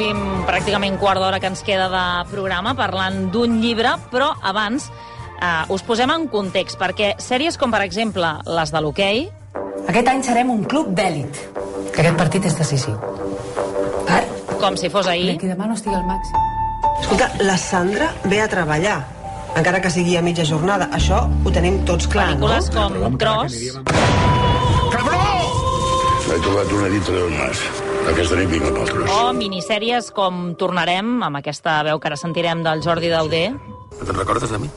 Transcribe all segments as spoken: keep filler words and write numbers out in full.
l'últim pràcticament quart d'hora que ens queda de programa parlant d'un llibre, però abans eh, us posem en context, perquè sèries com, per exemple, les de l'hoquei... Aquest any serem un club d'èlit, que aquest partit és decisiu. Per? Com si fos ahir. Que demà no estigui al màxim. Escolta, la Sandra ve a treballar, encara que sigui a mitja jornada. Això ho tenim tots clar, no? Pel·lícules com Tros... He trobat una dita de mas. Aquesta nit vinc a Paltros. O minissèries com Tornarem, amb aquesta veu que ara sentirem del Jordi Dauder. Te'n recordes de mi?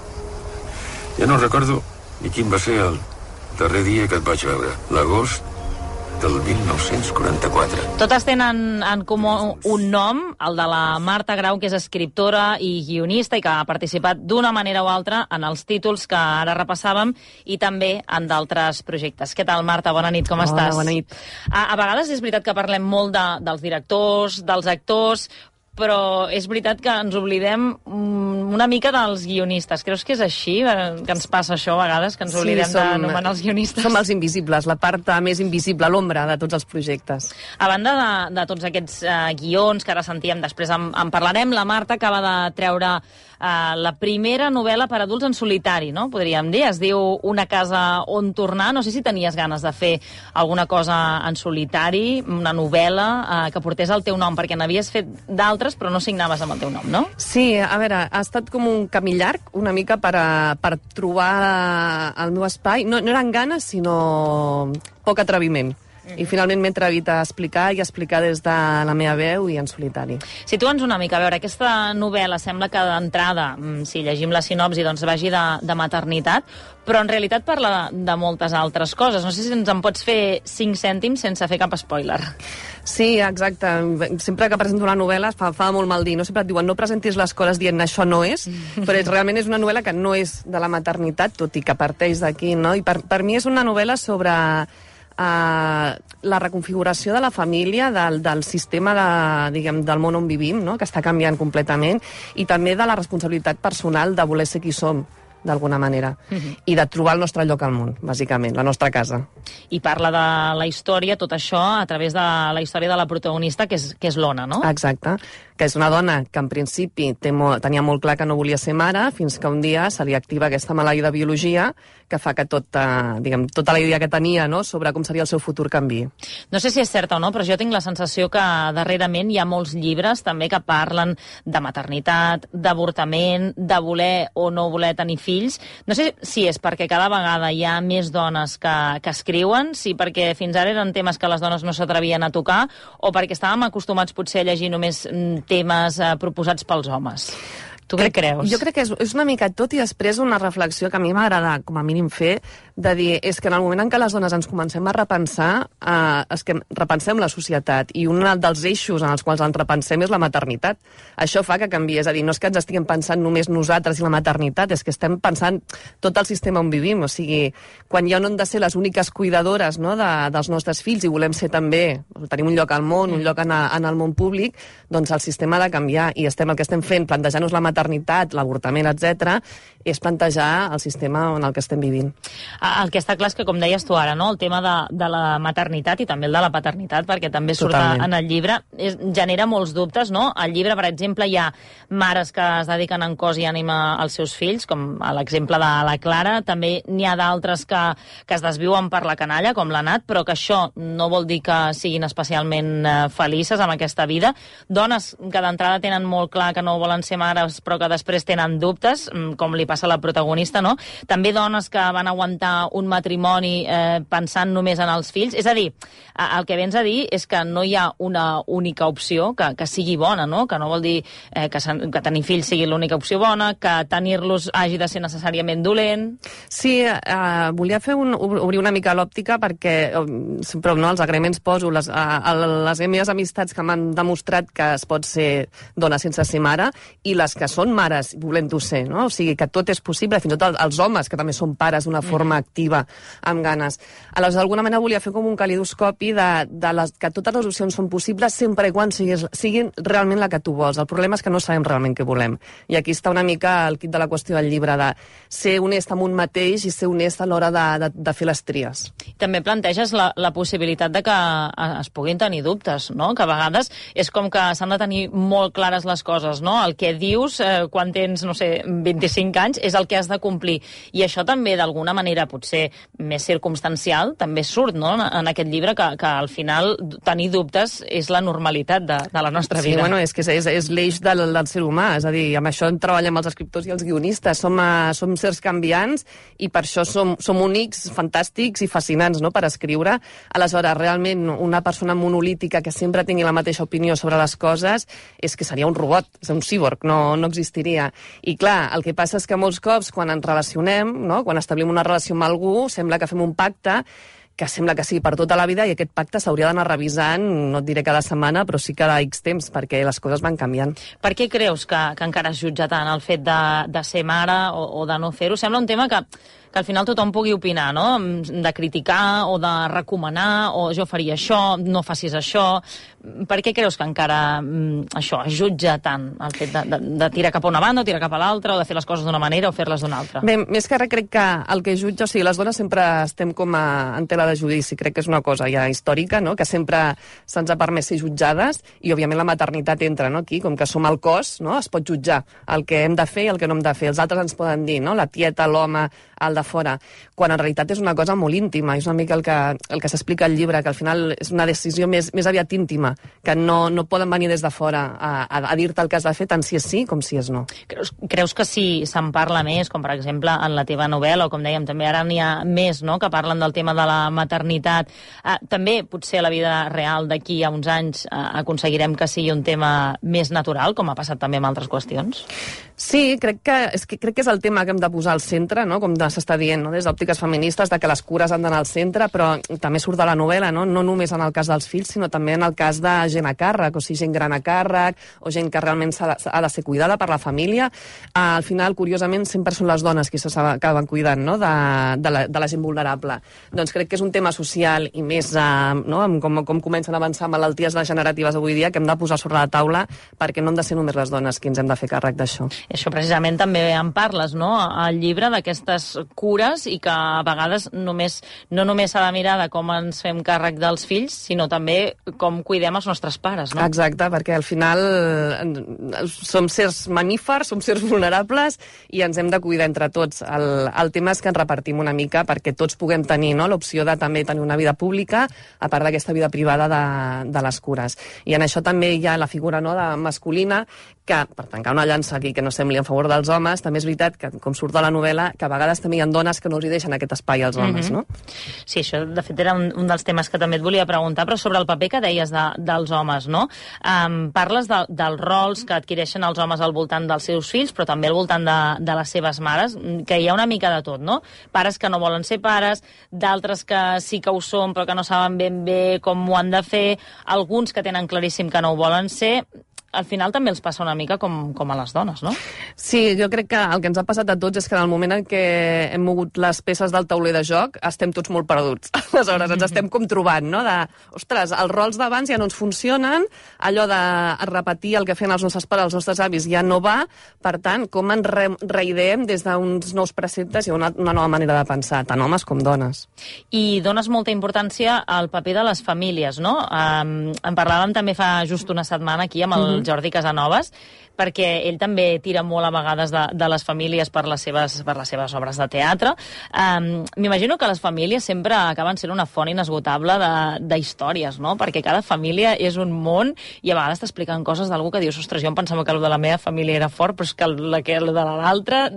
Jo no recordo ni quin va ser el darrer dia que et vaig veure. L'agost del mil nou-cents quaranta-quatre. Totes tenen en comú un nom, el de la Marta Grau, que és escriptora i guionista i que ha participat d'una manera o altra en els títols que ara repassàvem i també en d'altres projectes. Què tal, Marta? Bona nit, com Hola, estàs? Bona nit. A, a vegades és veritat que parlem molt de, dels directors, dels actors, però és veritat que ens oblidem una mica dels guionistes. Creus que és així, que ens passa això a vegades, que ens oblidem sí, som, d'anomenar els guionistes? Som els invisibles, la part més invisible, l'ombra de tots els projectes. A banda de, de tots aquests uh, guions que ara sentíem, després en, en parlarem, la Marta acaba de treure uh, la primera novel·la per adults en solitari, no? Podríem dir. Es diu Una casa on tornar. No sé si tenies ganes de fer alguna cosa en solitari, una novel·la uh, que portés el teu nom, perquè n'havies fet d'altres, però no signaves amb el teu nom, no? Sí, a veure, ha estat com un camí llarg, una mica per, a, per trobar el meu espai. No, no eren ganes, sinó poc atreviment. I finalment m'he atrevit a explicar i a explicar des de la meva veu i en solitari. Situa'ns una mica, a veure, aquesta novel·la sembla que d'entrada, si llegim la sinopsi, doncs vagi de, de maternitat, però en realitat parla de, de moltes altres coses. No sé si ens en pots fer cinc cèntims sense fer cap spoiler. Sí, exacte. Sempre que presento una novel·la fa, fa molt mal dir. No sempre et diuen no presentis les coses dient això no és, però és, realment és una novel·la que no és de la maternitat, tot i que parteix d'aquí, no? I per, per mi és una novel·la sobre Uh, la reconfiguració de la família, del, del sistema de, diguem, del món on vivim, no? Que està canviant completament, i també de la responsabilitat personal de voler ser qui som, d'alguna manera, uh-huh. i de trobar el nostre lloc al món, bàsicament, la nostra casa. I parla de la història, tot això, a través de la història de la protagonista, que és, que és l'Ona, no? Exacte, que és una dona que en principi té molt, tenia molt clar que no volia ser mare, fins que un dia se li activa aquesta maleïda biologia que fa que tota, diguem, tota la idea que tenia, no?, sobre com seria el seu futur canvi. No sé si és certa o no, però jo tinc la sensació que darrerament hi ha molts llibres també que parlen de maternitat, d'avortament, de voler o no voler tenir fills. No sé si és perquè cada vegada hi ha més dones que, que escriuen, si perquè fins ara eren temes que les dones no s'atrevien a tocar, o perquè estàvem acostumats potser a llegir només temes eh, proposats pels homes. Tu què creus? Jo crec que és, és una mica tot, i després una reflexió que a mi m'agrada, com a mínim, fer, de dir, és que en el moment en què les dones ens comencem a repensar, eh, és que repensem la societat, i un dels eixos en els quals ens repensem és la maternitat. Això fa que canvi, és a dir, no és que ens estiguem pensant només nosaltres i la maternitat, és que estem pensant tot el sistema on vivim, o sigui, quan ja no hem de ser les úniques cuidadores, no?, de, dels nostres fills, i volem ser també, tenim un lloc al món, un lloc en, a, en el món públic, doncs el sistema ha de canviar, i estem, el que estem fent, plantejar-nos la maternitat, l'avortament, etcètera, és plantejar el sistema en el que estem vivint. El que està clar és que, com deies tu ara, no?, el tema de, de la maternitat i també el de la paternitat, perquè també surt Totalment. en el llibre, és, genera molts dubtes, no? Al llibre, per exemple, hi ha mares que es dediquen en cos i ànima als seus fills, com l'exemple de la Clara, també n'hi ha d'altres que, que es desviuen per la canalla, com la Nat, però que això no vol dir que siguin especialment eh, felices amb aquesta vida. Dones que d'entrada tenen molt clar que no volen ser mares, però que després tenen dubtes, com li passa a la protagonista, no? També dones que van aguantar un matrimoni eh, pensant només en els fills. És a dir, el que vens a dir és que no hi ha una única opció que, que sigui bona, no? Que no vol dir eh, que, que tenir fills sigui l'única opció bona, que tenir-los hagi de ser necessàriament dolent. Sí, eh, volia fer un, obrir una mica l'òptica perquè, però no, els agraïments poso, les, eh, les meves amistats que m'han demostrat que es pot ser dona sense ser mare, i les que són mares volent-ho ser, no? O sigui, que tot és possible, fins i tot els homes, que també són pares d'una forma activa, amb ganes. Aleshores, d'alguna manera volia fer com un calidoscopi de, de les, que totes les opcions són possibles sempre i quan siguis, siguin realment la que tu vols. El problema és que no sabem realment què volem. I aquí està una mica el quid de la qüestió del llibre, de ser honest amb un mateix i ser honest a l'hora de, de, de fer les tries. També planteges la, la possibilitat de que es puguin tenir dubtes, no? Que a vegades és com que s'han de tenir molt clares les coses, no? El que dius eh, quan tens, no sé, vint-i-cinc anys és el que has de complir. I això també, d'alguna manera, potser més circumstancial, també surt, no?, en aquest llibre, que, que al final tenir dubtes és la normalitat de, de la nostra vida. Sí, bueno, és que és, és, és l'eix del, del ser humà, és a dir, amb això treballem els escriptors i els guionistes, som, uh, som sers canviants i per això som, som únics, fantàstics i fascinants, no?, per escriure. Aleshores, realment, una persona monolítica que sempre tingui la mateixa opinió sobre les coses és que seria un robot, és un cíborg, no, no existiria. I clar, el que passa és que molts cops, quan ens relacionem, no?, quan establim una relació amb algú, sembla que fem un pacte que sembla que sigui per tota la vida i aquest pacte s'hauria d'anar revisant, no et diré cada setmana, però sí cada X temps, perquè les coses van canviant. Per què creus que, que encara es jutja tant el fet de, de ser mare o, o de no fer-ho? Sembla un tema que, que al final tothom pugui opinar, no?, de criticar o de recomanar, o jo faria això, no facis això. Per què creus que encara això es jutja tant, el fet de, de, de tirar cap a una banda o tirar cap a l'altra, o de fer les coses d'una manera o fer-les d'una altra? Bé, més que res crec que el que jutja, o sigui, les dones sempre estem com a, en tela de judici, crec que és una cosa ja històrica, no?, que sempre se'ns ha permès ser jutjades, i òbviament la maternitat entra, no?, aquí, com que som el cos, no?, es pot jutjar el que hem de fer i el que no hem de fer. Els altres ens poden dir, no?, la tieta, l'home, el de fora, quan en realitat és una cosa molt íntima, és una mica el que, el que s'explica al llibre, que al final és una decisió més, més aviat íntima, que no, no poden venir des de fora a, a, a dir-te el que has de fer, tant si és sí com si és no. Creus, creus que si se'n parla més, com per exemple en la teva novel·la, o com dèiem, també ara n'hi ha més, no?, que parlen del tema de la maternitat, eh, també potser a la vida real d'aquí a uns anys eh, aconseguirem que sigui un tema més natural, com ha passat també amb altres qüestions? Sí, crec que, és que, crec que és el tema que hem de posar al centre, no?, com s'està dient, no?, des d'òptiques feministes, de que les cures han d'anar al centre, però també surt de la novel·la, no?, no només en el cas dels fills, sinó també en el cas de gent a càrrec, o sigui, gent gran a càrrec, o gent que realment ha de, ha de ser cuidada per la família. Al final, curiosament, sempre són les dones qui s'acaben cuidant, no?, de, de, la, de la gent vulnerable. Doncs crec que és un tema social i més, eh, no?, com, com comencen a avançar malalties degeneratives avui dia, que hem de posar sobre la taula, perquè no hem de ser només les dones qui ens hem de fer càrrec d'això. I això precisament també en parles, no?, al llibre, d'aquestes cures, i que a vegades només, no només s'ha de mirar de com ens fem càrrec dels fills, sinó també com cuidem els nostres pares, no? Exacte, perquè al final som sers mamífers, som sers vulnerables i ens hem de cuidar entre tots. El, el tema és que ens repartim una mica perquè tots puguem tenir, no?, l'opció de també tenir una vida pública, a part d'aquesta vida privada de, de les cures. I en això també hi ha la figura, no?, de masculina, que, per tancar una llança aquí que no sembli en favor dels homes, també és veritat que, com surt de la novel·la, que a vegades també hi ha dones que no els hi deixen aquest espai als homes, mm-hmm. no? Sí, això de fet era un, un dels temes que també et volia preguntar, però sobre el paper que deies de, dels homes, no? Um, parles de, dels rols que adquireixen els homes al voltant dels seus fills, però també al voltant de, de les seves mares, que hi ha una mica de tot, no? Pares que no volen ser pares, d'altres que sí que ho són, però que no saben ben bé com ho han de fer, alguns que tenen claríssim que no ho volen ser. Al final també els passa una mica com, com a les dones, no? Sí, jo crec que el que ens ha passat a tots és que en el moment en què hem mogut les peces del tauler de joc estem tots molt perduts. Aleshores, ens estem com trobant, no? De, ostres, els rols d'abans ja no ens funcionen, allò de repetir el que feien els nostres pares, els nostres avis, ja no va, per tant, com ens re reideem des d'uns nous preceptes i una, una nova manera de pensar, tant homes com dones. I dones molta importància al paper de les famílies, no? Um, en parlàvem també fa just una setmana aquí amb el mm-hmm. Jordi Casanovas, perquè ell també tira molt a vegades de, de les famílies per les seves, per les seves obres de teatre. Um, M'imagino que les famílies sempre acaben sent una font inesgotable d'històries, no? Perquè cada família és un món i a vegades t'expliquen coses d'algú que dius, ostres, jo em pensava que el de la meva família era fort, però és que el, la, que el de l'altra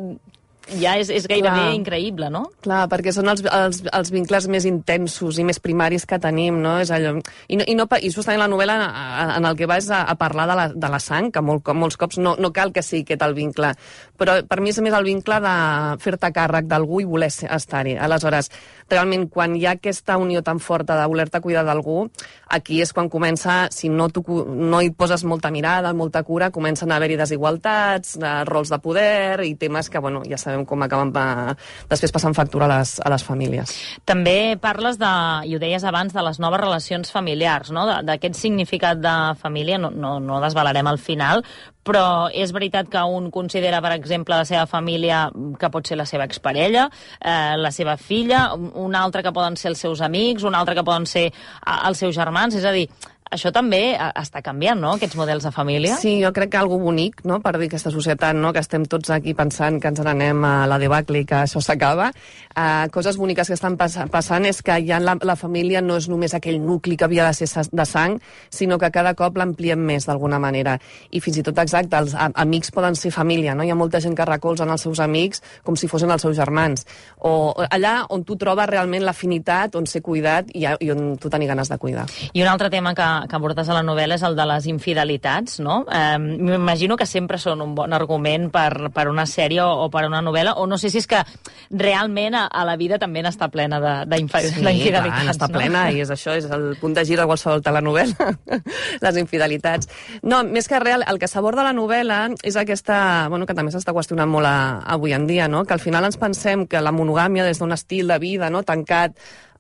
ja és, és gairebé Clar. increïble, no? Clar, perquè són els, els, els vincles més intensos i més primaris que tenim, no? És allò... I, no, i, no, i justament la novel·la en el que va és a, a parlar de la, de la sang, que molt, molts cops no, no cal que sigui aquest el vincle, però per mi és més el vincle de fer-te càrrec d'algú i voler estar-hi. Aleshores, realment, quan hi ha aquesta unió tan forta de voler-te cuidar d'algú, aquí és quan comença, si no, tu, no hi poses molta mirada, molta cura, comencen a haver-hi desigualtats, de rols de poder i temes que, bueno, ja sabem veiem com acaben pa, després passant factura a les, a les famílies. També parles de, i ho deies abans, de les noves relacions familiars, no? d'aquest significat de família, no, no, no desvelarem al final, però és veritat que un considera, per exemple, la seva família que pot ser la seva exparella, eh, la seva filla, un altre que poden ser els seus amics, un altre que poden ser els seus germans, és a dir, això també està canviant, no?, aquests models de família? Sí, jo crec que algo bonic, no?, per dir aquesta societat, no?, que estem tots aquí pensant que ens n'anem a la debacle i que això s'acaba. Uh, coses boniques que estan pass passant és que ja la, la família no és només aquell nucli que havia de ser de sang, sinó que cada cop l'ampliem més, d'alguna manera. I fins i tot, exacte, els amics poden ser família, no? Hi ha molta gent que recolzen els seus amics com si fossin els seus germans. O allà on tu trobes realment l'afinitat, on ser cuidat i, i on tu tenir ganes de cuidar. I un altre tema que que abordes a la novel·la és el de les infidelitats, no? Eh, M'imagino que sempre són un bon argument per, per una sèrie o, o per una novel·la, o no sé si és que realment a, a la vida també n'està plena d'infidelitats. Sí, clar, n'està no? plena, i és això, és el punt de gir de qualsevol telenovel·la, les infidelitats. No, més que res, el que s'aborda a la novel·la és aquesta, bueno, que també s'està qüestionant molt a, avui en dia, no? Que al final ens pensem que la monogàmia des d'un estil de vida, no?, tancat,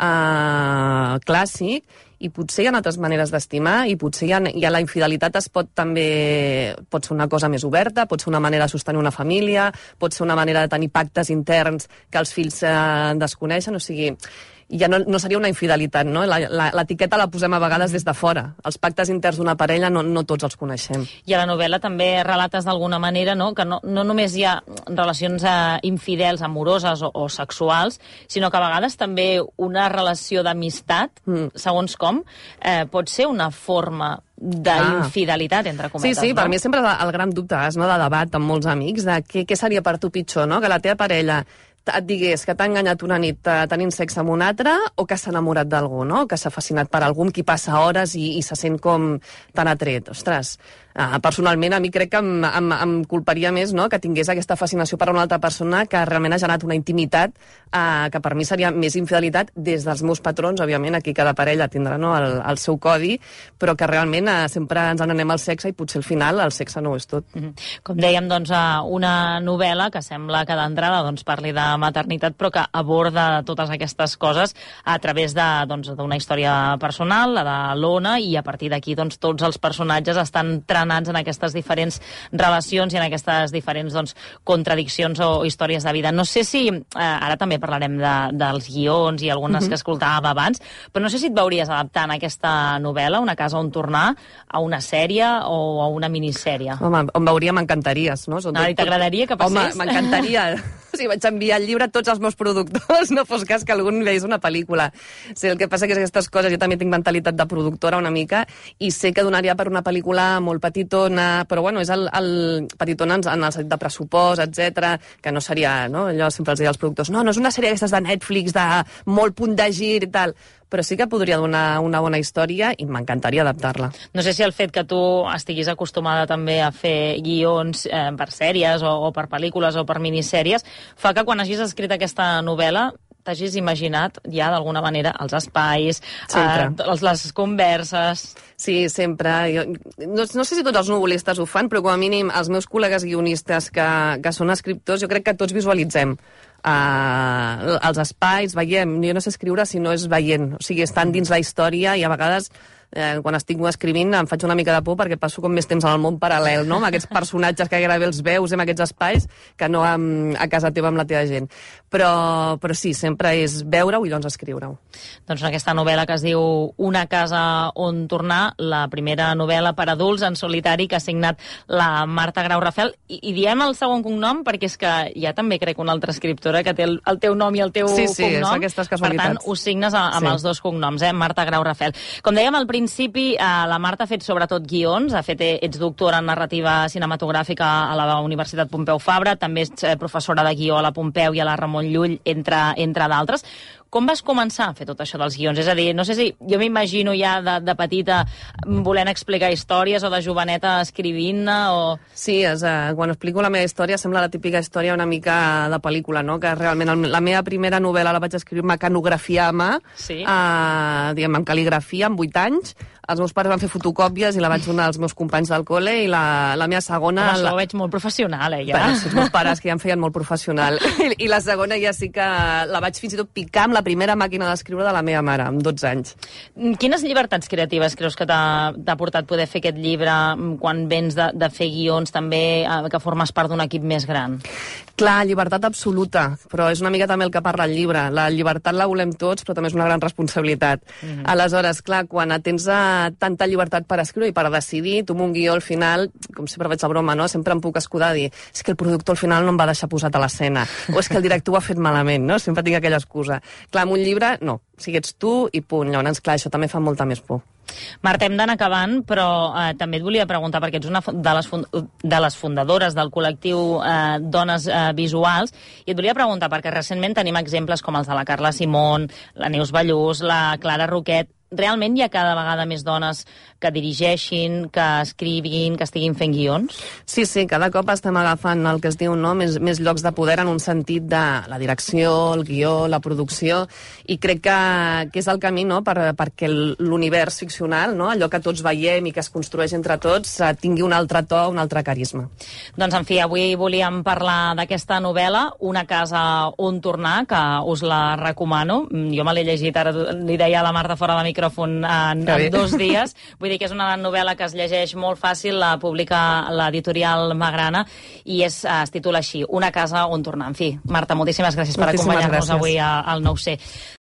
eh, clàssic, i potser hi ha altres maneres d'estimar i potser hi ha, hi ha la infidelitat es pot també, pot ser una cosa més oberta, pot ser una manera de sostenir una família, pot ser una manera de tenir pactes interns que els fills eh, desconeixen, o sigui, ja no, no seria una infidelitat, no? L'etiqueta la, la posem a vegades des de fora. Els pactes interns d'una parella no, no tots els coneixem. I a la novel·la també relates d'alguna manera, no?, que no, no només hi ha relacions eh, infidels, amoroses o, o sexuals, sinó que a vegades també una relació d'amistat, mm. segons com, eh, pot ser una forma d'infidelitat, entre cometes. Sí, sí, no? Per mi sempre el gran dubte és, no?, de debat amb molts amics, de què, què seria per tu pitjor, no?, que la teva parella et digués que t'ha enganyat una nit tenint sexe amb un altre o que s'ha enamorat d'algú, no?, que s'ha fascinat per algú amb qui passa hores i, i se sent com tan atret. Ostres, uh, personalment a mi crec que em, em, em culparia més, no?, que tingués aquesta fascinació per una altra persona que realment ha generat una intimitat uh, que per mi seria més infidelitat des dels meus patrons, òbviament, aquí cada parella tindrà, no?, el, el seu codi, però que realment uh, sempre ens n'anem al sexe i potser al final el sexe no ho és tot. Mm-hmm. Com dèiem, doncs, uh, una novel·la que sembla que d'entrada doncs, parli de maternitat, però que aborda totes aquestes coses a través d'una doncs, història personal, la de l'Ona, i a partir d'aquí doncs, tots els personatges estan trenats en aquestes diferents relacions i en aquestes diferents doncs, contradiccions o històries de vida. No sé si, eh, ara també parlarem de, dels guions i algunes uh-huh. que escoltàvem abans, però no sé si et veuries adaptant aquesta novel·la, Una casa on tornar, a una sèrie o a una minissèrie. Home, on veuria m'encantaries, no? No, i t'agradaria que passés? Home, m'encantaria. O sigui, vaig enviar el llibre a tots els meus productors, no fos cas que algun veis una pel·lícula. O sigui, el que passa que és aquestes coses, jo també tinc mentalitat de productora una mica, i sé que donaria per una pel·lícula molt petitona, però bueno, és el, el petitona en el sentit de pressupost, etcètera, que no seria, no? Allò sempre els deia als productors, no, no és una sèrie d'aquestes de Netflix, de molt punt de gir i tal, però sí que podria donar una bona història i m'encantaria adaptar-la. No sé si el fet que tu estiguis acostumada també a fer guions eh, per sèries o, o per pel·lícules o per minissèries fa que quan hagis escrit aquesta novel·la t'hagis imaginat ja d'alguna manera els espais, eh, les, les converses... Sí, sempre. Jo, no, no sé si tots els novel·listes ho fan, però com a mínim els meus col·legues guionistes que, que són escriptors, jo crec que tots visualitzem uh, els espais, veiem, jo no sé escriure si no és veient, o sigui, estan dins la història i a vegades eh, quan estic escrivint em faig una mica de por perquè passo com més temps en el món paral·lel, no?, amb aquests personatges que gairebé els veus en aquests espais que no amb, a casa teva amb la teva gent. Però, però sí, sempre és veure-ho i doncs escriure-ho. Doncs aquesta novel·la que es diu Una casa on tornar, la primera novel·la per adults en solitari que ha signat la Marta Grau Rafel, i, i diem el segon cognom perquè és que hi ha també crec una altra escriptora que té el, el teu nom i el teu sí, sí, cognom, és aquestes casualitats. Per tant ho signes a, amb sí. els dos cognoms, eh? Marta Grau Rafel. Com dèiem al principi, eh, la Marta ha fet sobretot guions, ha fet, ets doctora en narrativa cinematogràfica a la Universitat Pompeu Fabra, també ets professora de guió a la Pompeu i a la Ramon Llull, entre, entre d'altres. Com vas començar a fer tot això dels guions? És a dir, no sé si jo m'imagino ja de, de petita volent explicar històries o de joveneta escrivint-ne o... Sí, és, uh, quan explico la meva història sembla la típica història una mica de pel·lícula, no? Que realment el, la meva primera novel·la la vaig escriure mecanografia a mà, sí. uh, diguem, amb cal·ligrafia, amb vuit anys, els meus pares van fer fotocòpies i la vaig donar als meus companys del col·le, i la, la meva segona... Home, això la... ho veig molt professional, eh, ja. Bueno, els meus pares, que ja em feien molt professional. I, I la segona ja sí que la vaig fins i tot picar amb la primera màquina d'escriure de la meva mare, amb dotze anys. Quines llibertats creatives creus que t'ha portat poder fer aquest llibre quan vens de, de fer guions també, que formes part d'un equip més gran? Clar, llibertat absoluta, però és una mica també el que parla el llibre. La llibertat la volem tots, però també és una gran responsabilitat. Mm-hmm. Aleshores, clar, quan tens uh, tanta llibertat per escriure i per decidir, tu amb un guió al final, com sempre veig la broma, no? Sempre em puc escudar a dir, és que el productor al final no em va deixar posat a l'escena, o és que el director ho ha fet malament, no? Sempre tinc aquella excusa. Clar, amb un llibre, no. O sigui, ets tu i punt. Llavors, clar, això també fa molta més por. Marta, hem d'anar acabant, però eh, també et volia preguntar, perquè ets una de les, fund de les fundadores del col·lectiu eh, Dones eh, Visuals, i et volia preguntar, perquè recentment tenim exemples com els de la Carla Simón, la Neus Ballús, la Clara Roquet. Realment hi ha cada vegada més dones que dirigeixin, que escrivin, que estiguin fent guions? Sí, sí, cada cop estem agafant el que es diu, no? més, més llocs de poder en un sentit de la direcció, el guió, la producció, i crec que, que és el camí, no? per, perquè l'univers ficcional, no? Allò que tots veiem i que es construeix entre tots, tingui un altre to, un altre carisma. Doncs, en fi, avui volíem parlar d'aquesta novel·la, Una casa on tornar, que us la recomano. Jo me l'he llegit, ara li deia a la Marta fora de micròfon, en, en dos dies. Vull dir que és una novel·la que es llegeix molt fàcil, la publica l'editorial Magrana, i és, es titula així, Una casa on tornar. En fi, Marta, moltíssimes gràcies per acompanyar-nos avui al nou C.